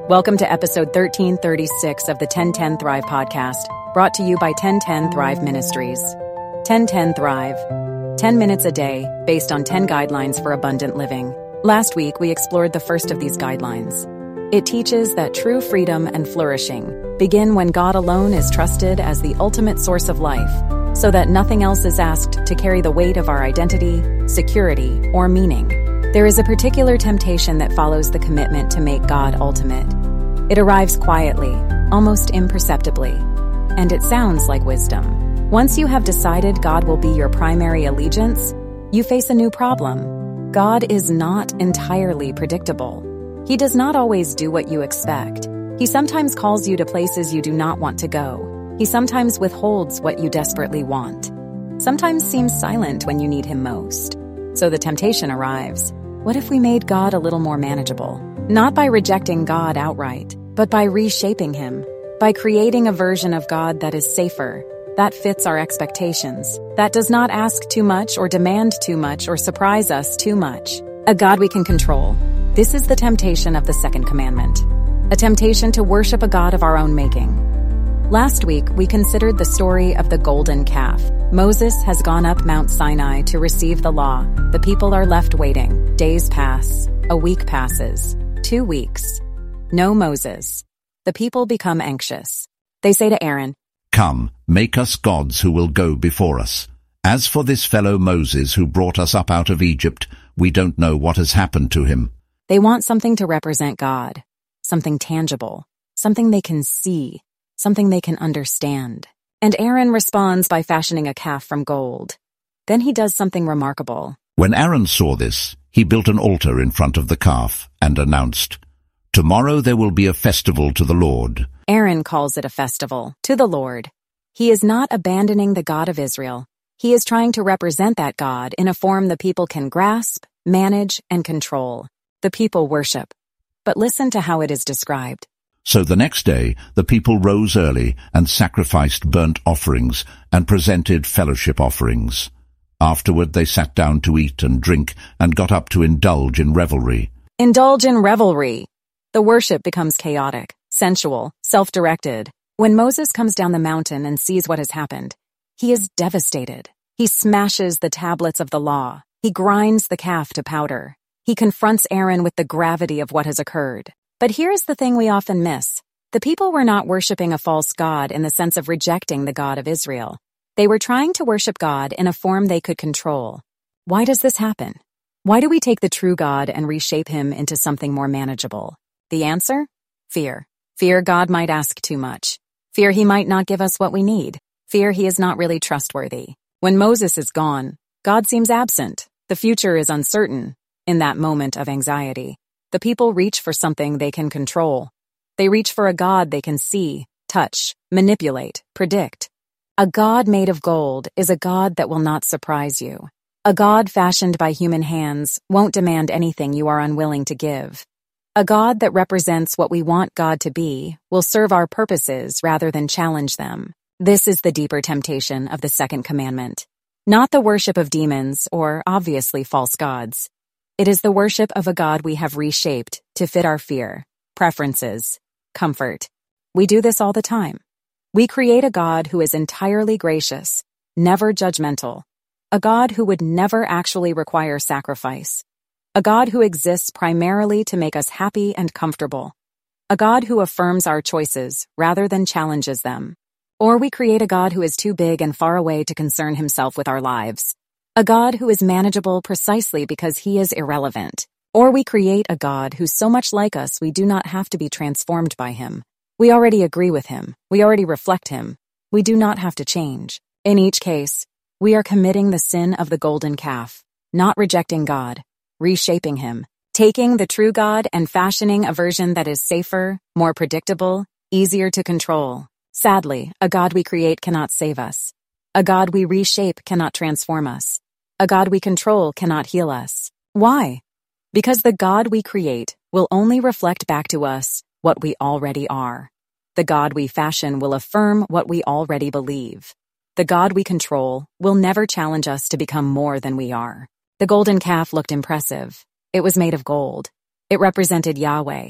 Welcome to episode 1336 of the 1010 Thrive podcast, brought to you by 1010 Thrive Ministries. 1010 Thrive. 10 minutes a day, based on 10 guidelines for abundant living. Last week, we explored the first of these guidelines. It teaches that true freedom and flourishing begin when God alone is trusted as the ultimate source of life, so that nothing else is asked to carry the weight of our identity, security, or meaning. There is a particular temptation that follows the commitment to make God ultimate. It arrives quietly, almost imperceptibly, and it sounds like wisdom. Once you have decided God will be your primary allegiance, you face a new problem. God is not entirely predictable. He does not always do what you expect. He sometimes calls you to places you do not want to go. He sometimes withholds what you desperately want. Sometimes seems silent when you need him most. So the temptation arrives. What if we made God a little more manageable? Not by rejecting God outright, but by reshaping him, by creating a version of God that is safer, that fits our expectations, that does not ask too much or demand too much or surprise us too much. A God we can control. This is the temptation of the second commandment. A temptation to worship a God of our own making. Last week, we considered the story of the golden calf. Moses has gone up Mount Sinai to receive the law. The people are left waiting. Days pass. A week passes. 2 weeks. No Moses. The people become anxious. They say to Aaron, "Come, make us gods who will go before us. As for this fellow Moses who brought us up out of Egypt, we don't know what has happened to him." They want something to represent God, something tangible, something they can see, something they can understand. And Aaron responds by fashioning a calf from gold. Then he does something remarkable. When Aaron saw this, he built an altar in front of the calf and announced, "Tomorrow there will be a festival to the Lord." Aaron calls it a festival to the Lord. He is not abandoning the God of Israel. He is trying to represent that God in a form the people can grasp, manage, and control. The people worship. But listen to how it is described. So the next day the people rose early and sacrificed burnt offerings and presented fellowship offerings. Afterward they sat down to eat and drink and got up to indulge in revelry. Indulge in revelry. The worship becomes chaotic, sensual, self-directed. When Moses comes down the mountain and sees what has happened, he is devastated. He smashes the tablets of the law. He grinds the calf to powder. He confronts Aaron with the gravity of what has occurred. But here's the thing we often miss. The people were not worshiping a false god in the sense of rejecting the God of Israel. They were trying to worship God in a form they could control. Why does this happen? Why do we take the true God and reshape him into something more manageable? The answer? Fear. Fear God might ask too much. Fear he might not give us what we need. Fear he is not really trustworthy. When Moses is gone, God seems absent. The future is uncertain. In that moment of anxiety, the people reach for something they can control. They reach for a God they can see, touch, manipulate, predict. A God made of gold is a God that will not surprise you. A God fashioned by human hands won't demand anything you are unwilling to give. A God that represents what we want God to be will serve our purposes rather than challenge them. This is the deeper temptation of the second commandment. Not the worship of demons or, obviously, false gods. It is the worship of a God we have reshaped to fit our fear, preferences, comfort. We do this all the time. We create a God who is entirely gracious, never judgmental, a God who would never actually require sacrifice, a God who exists primarily to make us happy and comfortable, a God who affirms our choices rather than challenges them. Or we create a God who is too big and far away to concern himself with our lives. A God who is manageable precisely because he is irrelevant. Or we create a God who's so much like us we do not have to be transformed by him. We already agree with him. We already reflect him. We do not have to change. In each case, we are committing the sin of the golden calf, not rejecting God, reshaping him, taking the true God and fashioning a version that is safer, more predictable, easier to control. Sadly, a God we create cannot save us. A God we reshape cannot transform us. A God we control cannot heal us. Why? Because the God we create will only reflect back to us what we already are. The God we fashion will affirm what we already believe. The God we control will never challenge us to become more than we are. The golden calf looked impressive. It was made of gold. It represented Yahweh.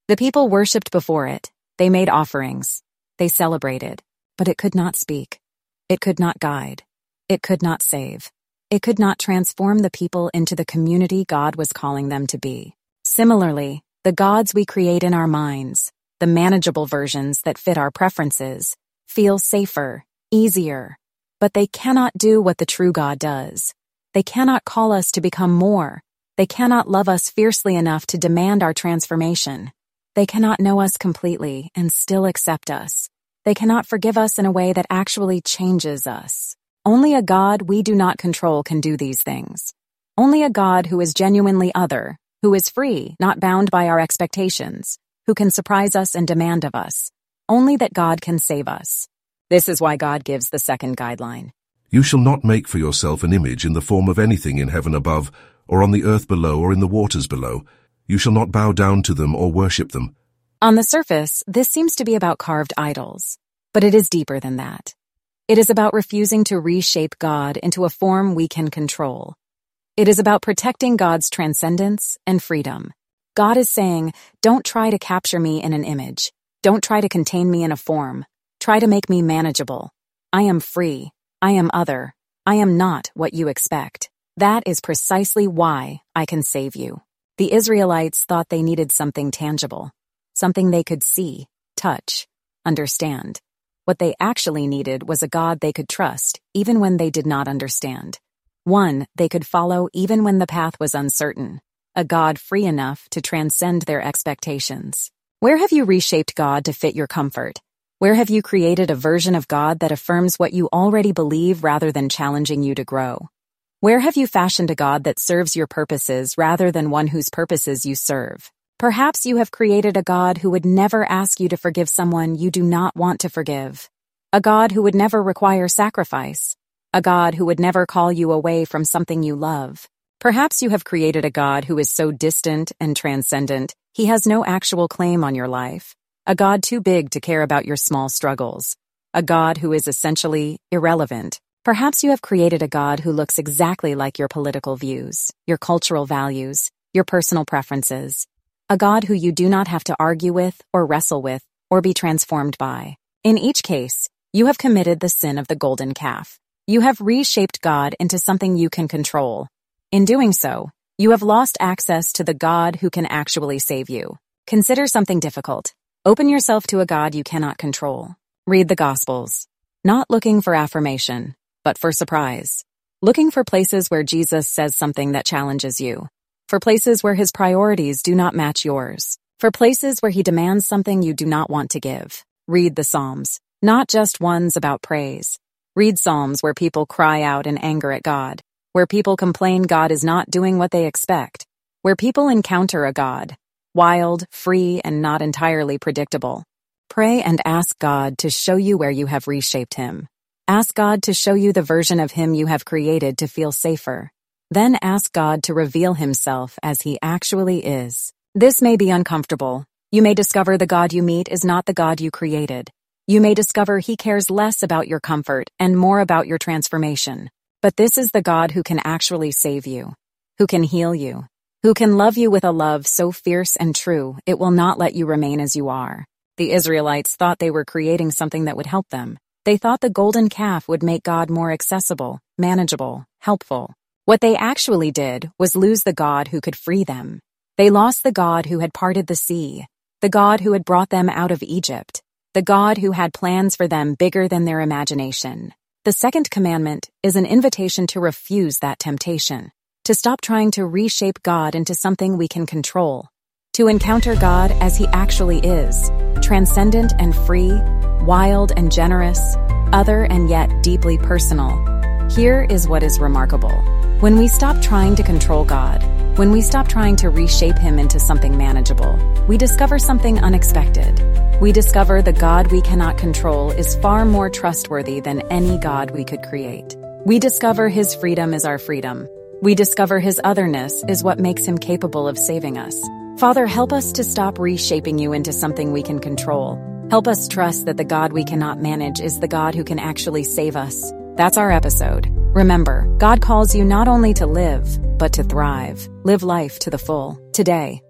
The people worshipped before it. They made offerings. They celebrated. But it could not speak. It could not guide. It could not save. It could not transform the people into the community God was calling them to be. Similarly, the gods we create in our minds, the manageable versions that fit our preferences, feel safer, easier. But they cannot do what the true God does. They cannot call us to become more. They cannot love us fiercely enough to demand our transformation. They cannot know us completely and still accept us. They cannot forgive us in a way that actually changes us. Only a God we do not control can do these things. Only a God who is genuinely other, who is free, not bound by our expectations, who can surprise us and demand of us. Only that God can save us. This is why God gives the second guideline. You shall not make for yourself an image in the form of anything in heaven above, or on the earth below, or in the waters below. You shall not bow down to them or worship them. On the surface, this seems to be about carved idols, but it is deeper than that. It is about refusing to reshape God into a form we can control. It is about protecting God's transcendence and freedom. God is saying, don't try to capture me in an image. Don't try to contain me in a form. Try to make me manageable. I am free. I am other. I am not what you expect. That is precisely why I can save you. The Israelites thought they needed something tangible, something they could see, touch, understand. What they actually needed was a God they could trust, even when they did not understand. One they could follow even when the path was uncertain. A God free enough to transcend their expectations. Where have you reshaped God to fit your comfort? Where have you created a version of God that affirms what you already believe rather than challenging you to grow? Where have you fashioned a God that serves your purposes rather than one whose purposes you serve? Perhaps you have created a God who would never ask you to forgive someone you do not want to forgive. A God who would never require sacrifice. A God who would never call you away from something you love. Perhaps you have created a God who is so distant and transcendent, he has no actual claim on your life. A God too big to care about your small struggles. A God who is essentially irrelevant. Perhaps you have created a God who looks exactly like your political views, your cultural values, your personal preferences. A God who you do not have to argue with or wrestle with or be transformed by. In each case, you have committed the sin of the golden calf. You have reshaped God into something you can control. In doing so, you have lost access to the God who can actually save you. Consider something difficult. Open yourself to a God you cannot control. Read the Gospels. Not looking for affirmation, but for surprise. Looking for places where Jesus says something that challenges you. For places where his priorities do not match yours. For places where he demands something you do not want to give. Read the Psalms, not just ones about praise. Read Psalms where people cry out in anger at God, where people complain God is not doing what they expect, where people encounter a God, wild, free, and not entirely predictable. Pray and ask God to show you where you have reshaped him. Ask God to show you the version of him you have created to feel safer. Then ask God to reveal himself as he actually is. This may be uncomfortable. You may discover the God you meet is not the God you created. You may discover he cares less about your comfort and more about your transformation. But this is the God who can actually save you, who can heal you, who can love you with a love so fierce and true it will not let you remain as you are. The Israelites thought they were creating something that would help them. They thought the golden calf would make God more accessible, manageable, helpful. What they actually did was lose the God who could free them. They lost the God who had parted the sea, the God who had brought them out of Egypt, the God who had plans for them bigger than their imagination. The second commandment is an invitation to refuse that temptation, to stop trying to reshape God into something we can control, to encounter God as he actually is, transcendent and free, wild and generous, other and yet deeply personal. Here is what is remarkable. When we stop trying to control God, when we stop trying to reshape him into something manageable, we discover something unexpected. We discover the God we cannot control is far more trustworthy than any God we could create. We discover his freedom is our freedom. We discover his otherness is what makes him capable of saving us. Father, help us to stop reshaping you into something we can control. Help us trust that the God we cannot manage is the God who can actually save us. That's our episode. Remember, God calls you not only to live, but to thrive. Live life to the full, today.